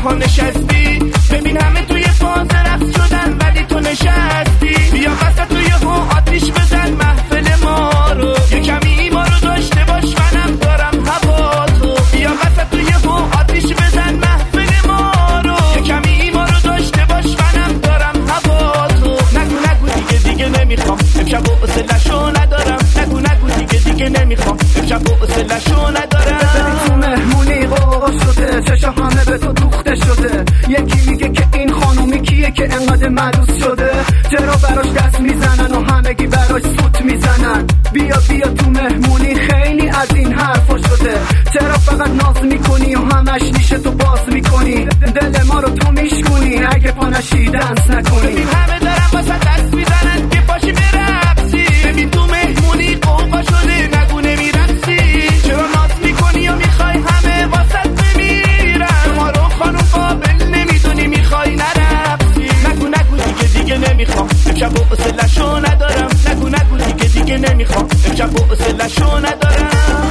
ها نشستی، ببین همه توی فاز رقص شدن ولی تو نشستی. بیا وسط توی ها آتیش بزن محفل ما رو، یه کمی ما رو داشته باش منم دارم هوا تو. بیا وسط توی ها آتیش بزن محفل ما رو، یه کمی ما رو داشته باش منم دارم هوا تو. نگو دیگه نمیخوام امشب حوصله‌شو ندارم. نگو دیگه نمیخوام امشب حوصله‌شو ندارم. تو مهمونی قوقا شده، چشا همه به تو دوخته شده. یکی میگه که این خانومی کیه که انقدر ملوس شده، چرا براش دست میزنن و همگی براش سوت میزنن. بیا تو مهمونی خیلی از این حرفا شده، چرا فقط ناز میکنی و همش نیشه تو باز میکنی. دل ما رو تو میشکنی اگه پانشی دنس نکنی. ببین همه دارن واسه دست میزنن که پاشی برقصی. ببین تو مهمونی قوقا شده نگو نمیرقصی. چرا ناز میکنی و میخوای همه واسه بمیرن. ما رو خانوم قابل نمیدونی میخوای نرقصی. نگو دیگه نمیخوام امشب حوصله‌شو ندارم. نگو دیگه نمیخوام امشب حوصله‌شو ندارم.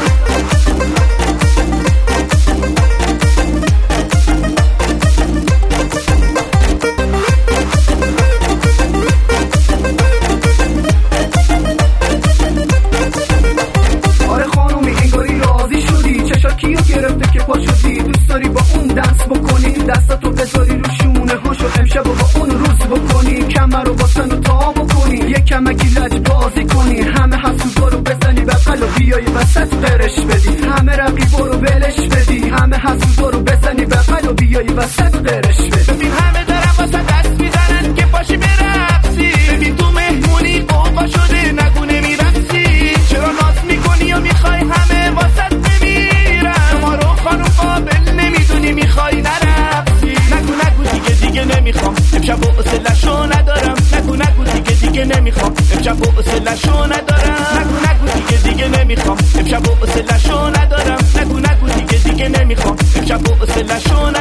کیو گرفته که پا شدی، دوست داری با اون دنس بکنی، دستاتو بذاری رو شونه هاشو امشب با اون روز بکنی، کمر رو با سن و تا بکنی، یه کمکی لج بازی کنی، همه حسودا رو بزنی بغل و بیای وسط قرش بدی، همه رقیبا رو ولش بدی، همه حسودا رو بزنی بغل و بیای وسط قرش بدی. ببین همه دارن واسه دست میزنن که پاشی برقصی. ببین تو مهمونی قوقا شده نگو نمیرقصی. چرا ناز میکنی و میخوای همه واسه قابل نمیدونی میخوای نرقصی. نگو دیگه نمیخوام امشب حوصله‌شو ندارم. نگو دیگه نمیخوام امشب حوصله‌شو ندارم. نگو دیگه نمیخوام امشب حوصله‌شو ندارم. نگو دیگه نمیخوام امشب حوصله‌شو